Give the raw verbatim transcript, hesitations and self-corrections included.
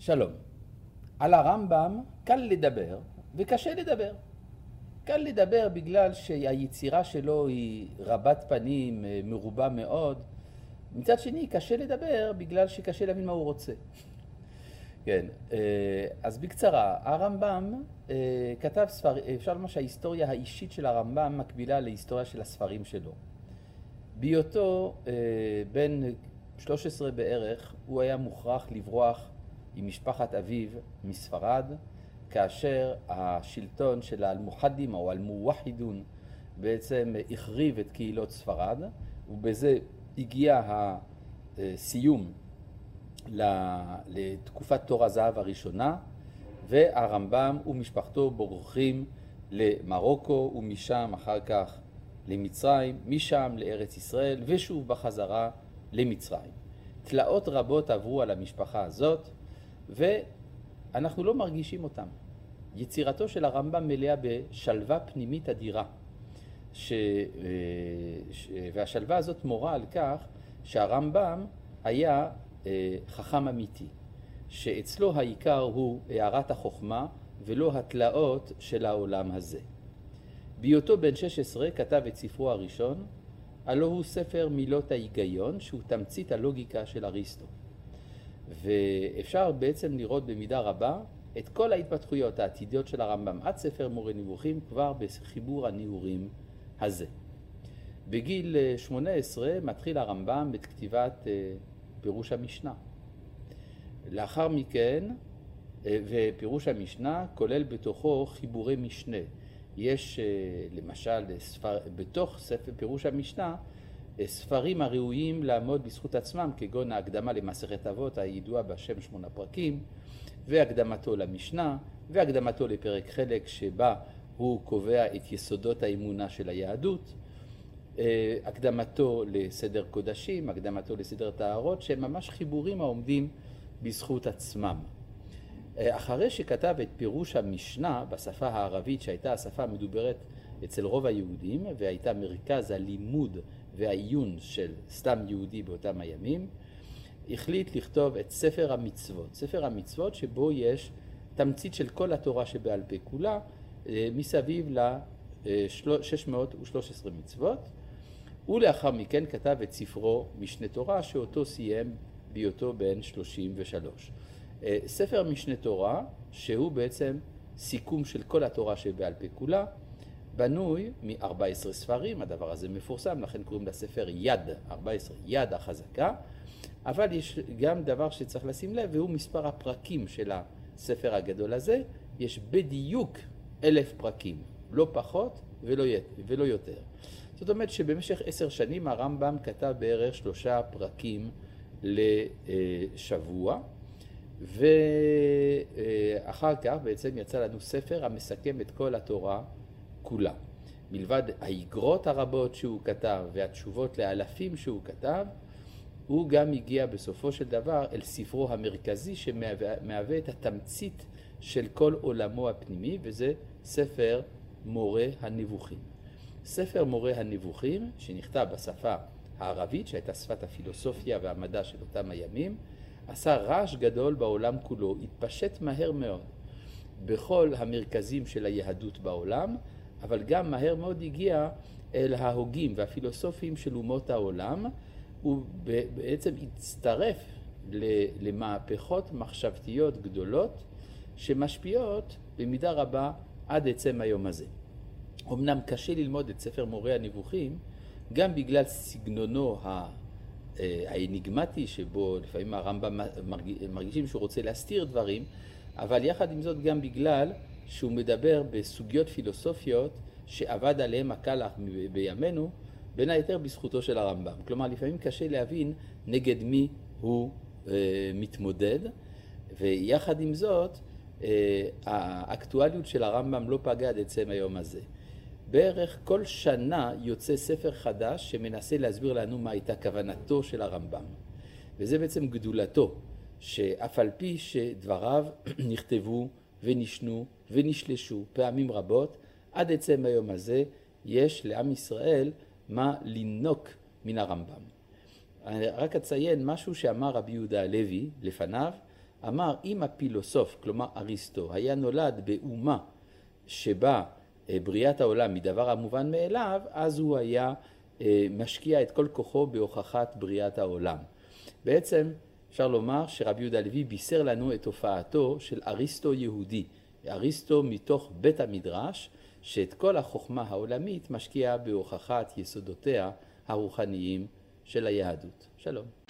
שלום. על הרמב"ם קל לדבר וקשה לדבר. קל לדבר בגלל שהיצירה שלו היא רבת פנים, מרובה מאוד. מצד שני, קשה לדבר בגלל שקשה להבין מה הוא רוצה. כן, אז בקצרה, הרמב"ם כתב ספר, אפשר לומר שההיסטוריה האישית של הרמב"ם מקבילה להיסטוריה של הספרים שלו. בהיותו בן שלוש עשרה בערך, הוא היה מוכרח לברוח עם משפחת אביו מספרד, כאשר השלטון של האלמוחדים או אלמוואחידון בעצם החריב את קהילות ספרד, ובזה הגיע הסיום לתקופת תור הזהב הראשונה, והרמב"ם ומשפחתו בורחים למרוקו ומשם אחר כך למצרים, משם לארץ ישראל ושוב בחזרה למצרים. תלאות רבות עברו על המשפחה הזאת ואנחנו לא מרגישים אותם. יצירתו של הרמב"ם מלאה בשלווה פנימית אדירה, ש... ש... והשלווה הזאת מורה על כך שהרמב"ם היה חכם אמיתי, שאצלו העיקר הוא הערת החוכמה ולא התלאות של העולם הזה. בהיותו בן שש עשרה כתב את ספרו הראשון, הלא הוא ספר מילות ההיגיון, שהוא תמצית הלוגיקה של אריסטו. ואפשר בעצם לראות במידה רבה את כל ההתפתחויות העתידיות של הרמב"ם עד ספר מורה נבוכים כבר בחיבור הנעורים הזה. בגיל שמונה עשרה מתחיל הרמב"ם את כתיבת פירוש המשנה. לאחר מכן, ופירוש המשנה כולל בתוכו חיבורי משנה. יש למשל ספר, בתוך ספר פירוש המשנה ספרים הראויים לעמוד בזכות עצמם, כגון ההקדמה למסכת אבות הידועה בשם שמונה פרקים, והקדמתו למשנה, והקדמתו לפרק חלק שבה הוא קובע את יסודות האמונה של היהדות, הקדמתו לסדר קודשים, הקדמתו לסדר טהרות, שהם ממש חיבורים העומדים בזכות עצמם. אחרי שכתב את פירוש המשנה בשפה הערבית, שהייתה השפה המדוברת אצל רוב היהודים והייתה מרכז הלימוד והעיון של סתם יהודי באותם הימים, החליט לכתוב את ספר המצוות. ספר המצוות שבו יש תמצית של כל התורה שבעל פה כולה, מסביב ל-שש מאות ושלוש עשרה מצוות, ולאחר מכן כתב את ספרו משנה תורה, שאותו סיים בהיותו בן שלושים ושלוש. ספר משנה תורה, שהוא בעצם סיכום של כל התורה שבעל פה כולה, בנוי מ-ארבעה עשר ספרים, הדבר הזה מפורסם, לכן קוראים לספר יד, ארבע עשרה, יד החזקה, אבל יש גם דבר שצריך לשים לב, והוא מספר הפרקים של הספר הגדול הזה, יש בדיוק אלף פרקים, לא פחות ולא, ולא יותר. זאת אומרת שבמשך עשר שנים הרמב"ם כתב בערך שלושה פרקים לשבוע, ואחר כך בעצם יצא לנו ספר המסכם את כל התורה כולה. מלבד האיגרות הרבות שהוא כתב והתשובות לאלפים שהוא כתב, הוא גם הגיע בסופו של דבר אל ספרו המרכזי שמהווה את התמצית של כל עולמו הפנימי, וזה ספר מורה הנבוכים. ספר מורה הנבוכים שנכתב בשפה הערבית, שהייתה שפת הפילוסופיה והמדע של אותם הימים, עשה רעש גדול בעולם כולו, התפשט מהר מאוד בכל המרכזים של היהדות בעולם, אבל גם מהר מאוד הגיע אל ההוגים והפילוסופים של אומות העולם, ובעצם הצטרף למהפכות מחשבתיות גדולות שמשפיעות במידה רבה עד עצם היום הזה. אמנם קשה ללמוד את ספר מורה הנבוכים, גם בגלל סגנונו האניגמטי, שבו לפעמים הרמב"ם מרגישים שהוא רוצה להסתיר דברים, אבל יחד עם זאת גם בגלל שהוא מדבר בסוגיות פילוסופיות שעבד עליהם הקלח בימינו, בין היתר בזכותו של הרמב"ם. כלומר, לפעמים קשה להבין נגד מי הוא אה, מתמודד, ויחד עם זאת, אה, האקטואליות של הרמב"ם לא פגעה עד עצם היום הזה. בערך כל שנה יוצא ספר חדש שמנסה להסביר לנו מה הייתה כוונתו של הרמב"ם. וזה בעצם גדולתו, שאף על פי שדבריו נכתבו ונשנו ונשלשו פעמים רבות, עד עצם היום הזה יש לעם ישראל מה לנוק מן הרמב"ם. אני רק אציין משהו שאמר רבי יהודה הלוי לפניו. אמר, אם הפילוסוף, כלומר אריסטו, היה נולד באומה שבה בריאת העולם מדבר המובן מאליו, אז הוא היה משקיע את כל כוחו בהוכחת בריאת העולם. בעצם אפשר לומר שרבי יהודה הלוי בישר לנו את הופעתו של אריסטו יהודי, אריסטו מתוך בית המדרש, שאת כל החוכמה העולמית משקיע בהוכחת יסודותיה הרוחניים של היהדות. שלום.